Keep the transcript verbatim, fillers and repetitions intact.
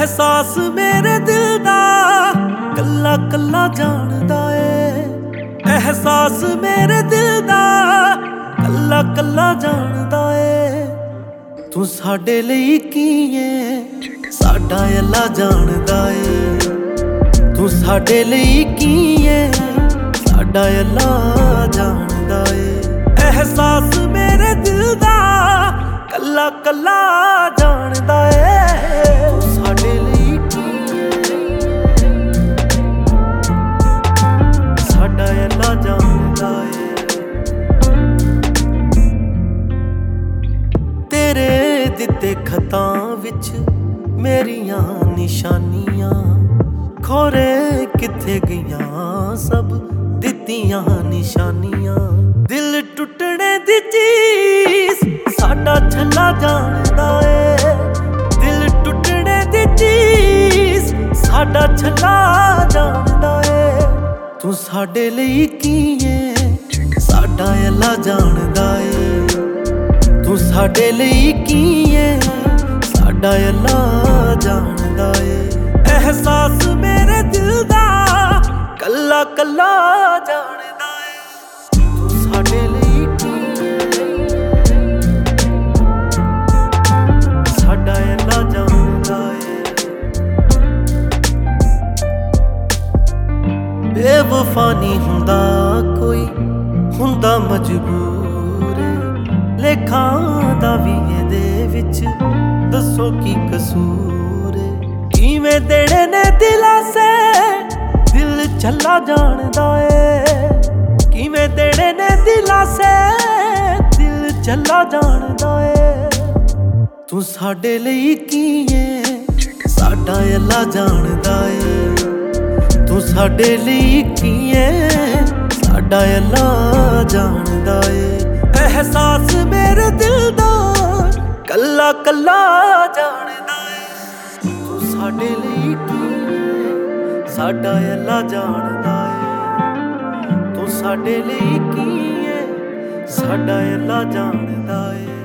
एहसास मेरे दिल दा कल्ला कल्ला जानदा ए। एहसास मेरे दिल दा कल्ला कल्ला जानदा ए। तू साडे लई की ऐ साडा अल्ला जानदा ए। तू साडे लई की ऐ साडा अल्ला जानदा ए। एहसास मेरे दिल दा कल्ला कल्ला जानदा ए। तू साडे लई की साडा अल्ला जानदा ए। तेरे दिते खतां विच मेरियां निशानियां खोरे किथे गईयां सब दित्तियां निशानियां। दिल टुटने दी चीज साडा छल्ला जानदा ए। दिल टुटने दी चीज साडा छल्ला जानदा ए। तू साडे लई की ऐ साडा अल्ला जानदा ए। तू साडे लई की ऐ साडा अल्ला जानदा ए। एहसास मेरे दिल दा कल्ला कल्ला जानदा ए। तू साडे लई की साडा अल्ला जानदा ए। बेवफा नहीं हुंदा कोई हुंदा मजबूर। लेखां दा वी इहदे विच दसो की कसूर। किवें देने ने दिलासे दिल छल्ला जानदा ए। किवें देने ने दिलासे दिल छल्ला जानदा ए। तू साडे लई की ऐ साडा अल्ला जानदा ए। तू साडे लई की ऐ साडा अल्ला जानदा ए। एहसास मेरे दिल दा कल्ला कल्ला जानदा ए। तू साडे लई की साडा अल्ला जानदा ए। तू साडे लई की ऐ साडा अल्ला जानदा ए।